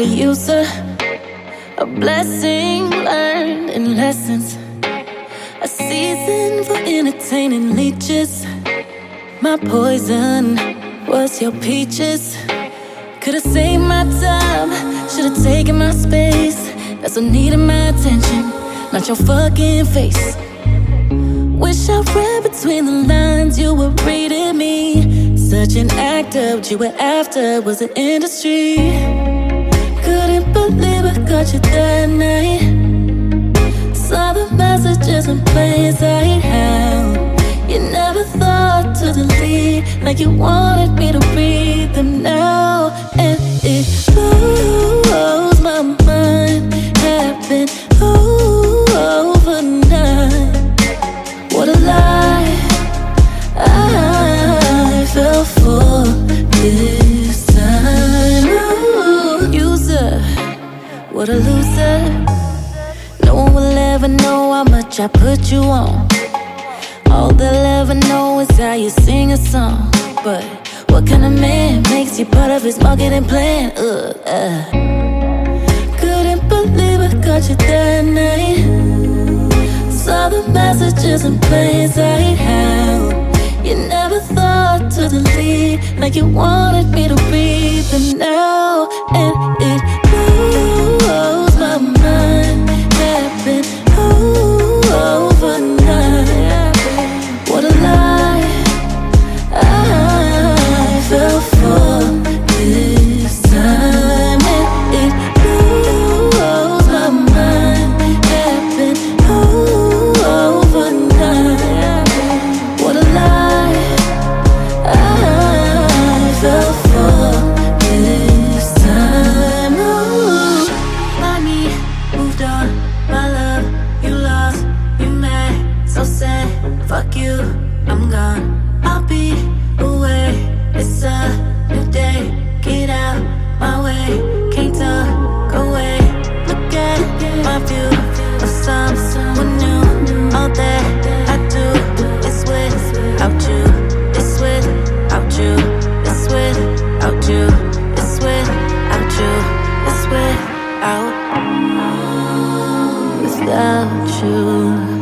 user, a blessing learned in lessons, a season for entertaining leeches. My poison was your peaches. Could've saved my time, should've taken my space. That's what needed my attention, not your fucking face. Wish I read between the lines, you were reading me. Such an actor, what you were after was an industry. Couldn't believe I got you that night. Saw the messages in plain sight. How you never thought to delete, like you wanted me to read them now. And it blows my mind, happened overnight. What a lie I fell for this time. Ooh, user, what a loser. No one will ever know how much I put you on. All they'll ever know is how you sing a song. But what kind of man makes you part of his marketing plan? Couldn't believe I got you that night. Saw the messages in plain sight. How you never thought to delete, like you wanted me to read them now. And it blows my mind, happened overnight. What a lie I fell for this time. And it blows my mind, happened overnight. What a lie I fell for this time. Ooh. Money moved on, my love, you lost, you mad, so sad. Fuck you, I'm gone. I'll be away. It's a new day. Get out my way. Can't talk away. Look at my view of someone new. All that I do is without you. It's without you. It's without you. It's without you. It's without you.